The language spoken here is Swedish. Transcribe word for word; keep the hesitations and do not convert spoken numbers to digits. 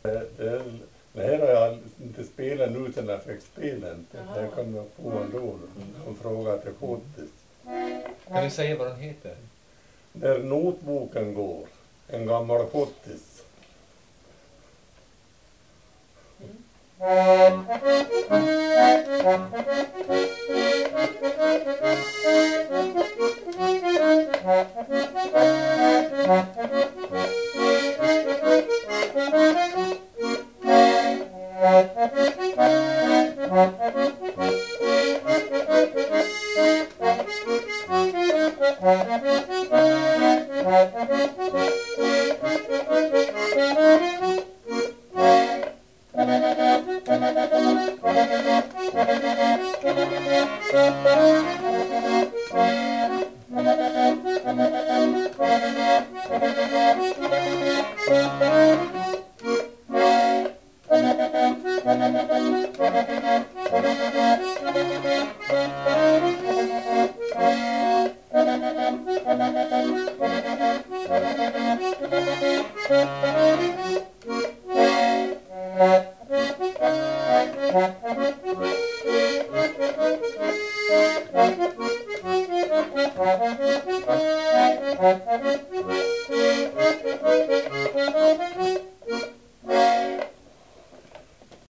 Det, det, det här har jag inte spelat nu sedan jag fick spela inte. Jaha. Det kan jag få ändå. De frågar till fotis. Kan du säga vad den heter? Där notboken går. En gammal fotis.